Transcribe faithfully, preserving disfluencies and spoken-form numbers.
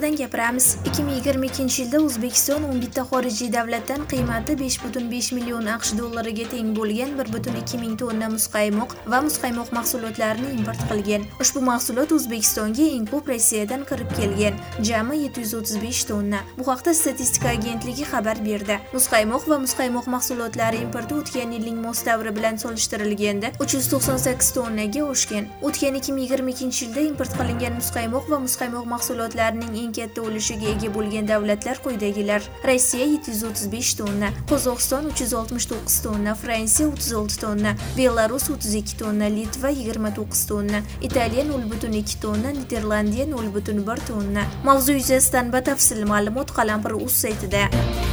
haqida gapiramiz. ikki ming yigirma ikkinchi yilda O'zbekiston o'n bitta xorijiy davlatdan qiymati besh butun besh million AQSh dollariga teng bo'lgan bir butun ikki ming tonna muzqaymoq va muzqaymoq mahsulotlarini import qilgan. Ushbu mahsulot O'zbekistonga eng ko'p Rossiyadan kirib kelgan, jami yetti yuz o'ttiz besh tonna. Bu haqda Statistika agentligi xabar berdi. Muzqaymoq va muzqaymoq mahsulotlari importi o'tgan yilning mos davri bilan solishtirilganda uch yuz to'qson sakkiz tonnaga oshgan. O'tgan ikki ming yigirma ikkinchi yilda import qilingan muzqaymoq va muzqaymoq mahsulotlarining eng katta ulushiga ega bo'lgan davlatlar quyidagilar: Rossiya yetti yuz o'ttiz besh tonna, Qozog'iston uch yuz oltmish to'qqiz tonna, Fransiya o'ttiz olti tonna, Belarus o'ttiz ikki tonna, Litva yigirma to'qqiz tonna, Italiya nol butun ikki tonna, Niderlandiya nol butun bir tonna. Mavzu yuzasidan batafsil ma'lumot Qalampir.uz saytida.